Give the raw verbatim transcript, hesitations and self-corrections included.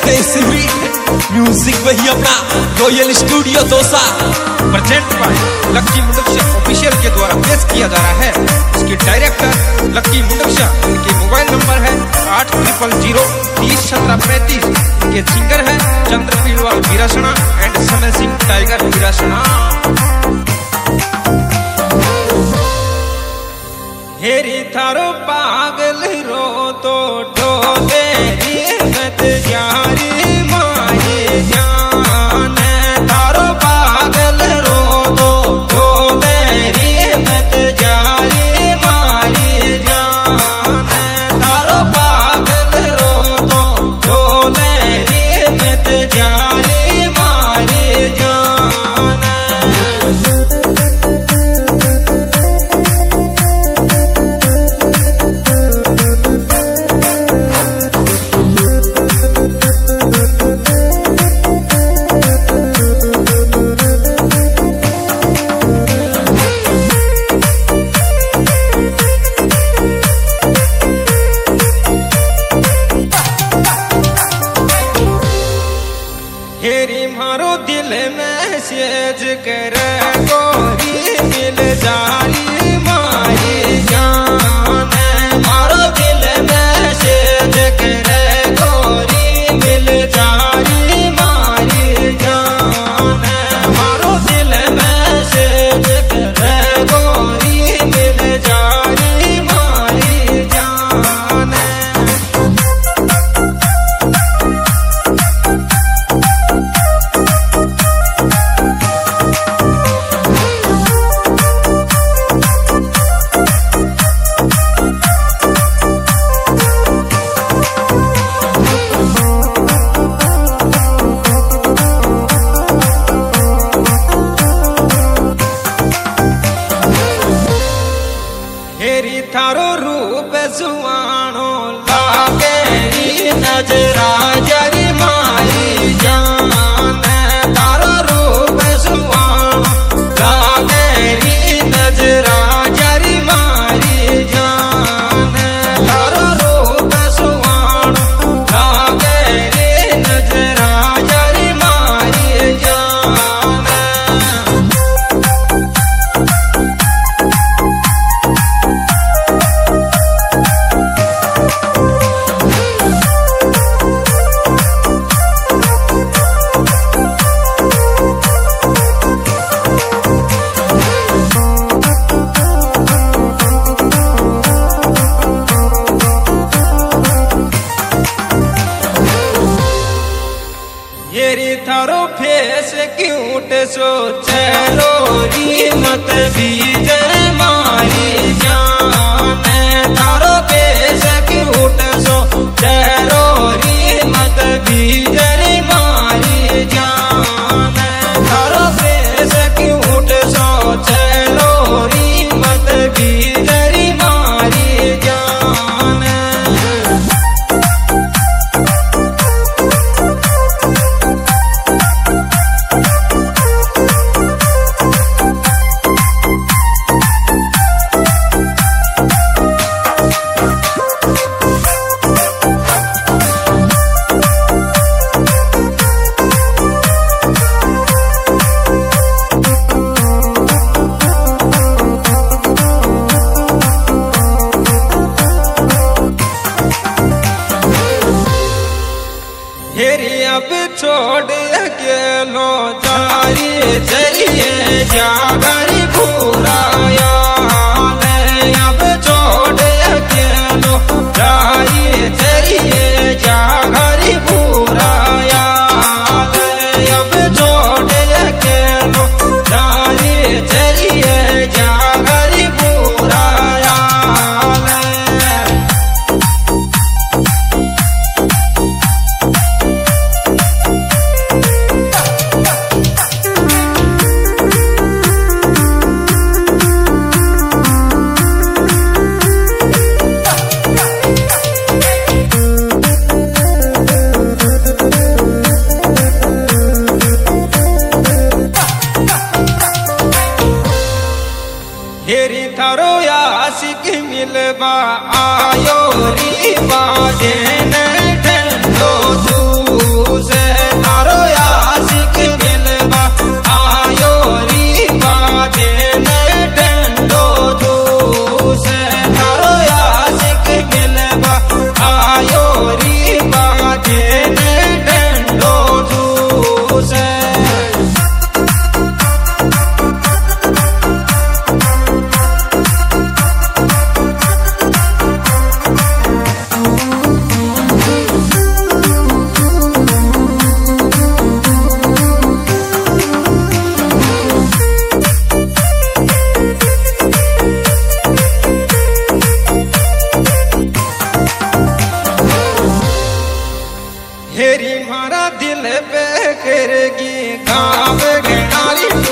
सिवरी म्यूजिक वही अपना royal studio Dausa present by Lucky मुंडक्षा ऑफिशियल के द्वारा पेश किया जा रहा है। इसके डायरेक्टर लक्की मुंडक्षा, इनके मोबाइल नंबर है आठ ट्रिपल जीरो तीस सत्रह पैंतीस। इनके सिंगर है चंद्र पीलवाल विरासना एंड समय सिंह टाइगर विरासना। हेरी थारो पागल रो तो डोले मत यारी माये जान, थारो पागल रो तो डोले मत यारी माये जान, थारो पागल रो तो डोले मत यारी माये जान। हेरी मारो दिल मैसेज कर गोरी मिल जारी मारी जान, मारो दिल मैसेज कर गोरी मिल जारी मारी जान, मारो दिल मैसेज कर गोरी मिल जारी मारी जान। हेरी थारो रूप सुहानो लागे नजरा जरी मारी जान, थारो रूप सुहानो लागे नजरा जरी मारी जान, थारो रूप सुहानो लागे नजरा जरी मारी जान। येरी थारो फेस क्यूट सो चेहरो री मत बीजर मारी जान, थारो फेस क्यूट सो चेहरो री मत बीजर मारी जान, थारो फेस क्यूट सो चेहरो री मत बीजर मारी जान। हेरी अब छोड़ अकेलो जारी चलिए जागरी भूराया, अब छोड़ अकेलो जारी चलिए जागरी भूराया, अब छोड़ अकेलो जारी चलिए जागरी भूराया। तेरी मारा दिल पे करेगी गावे गे नारी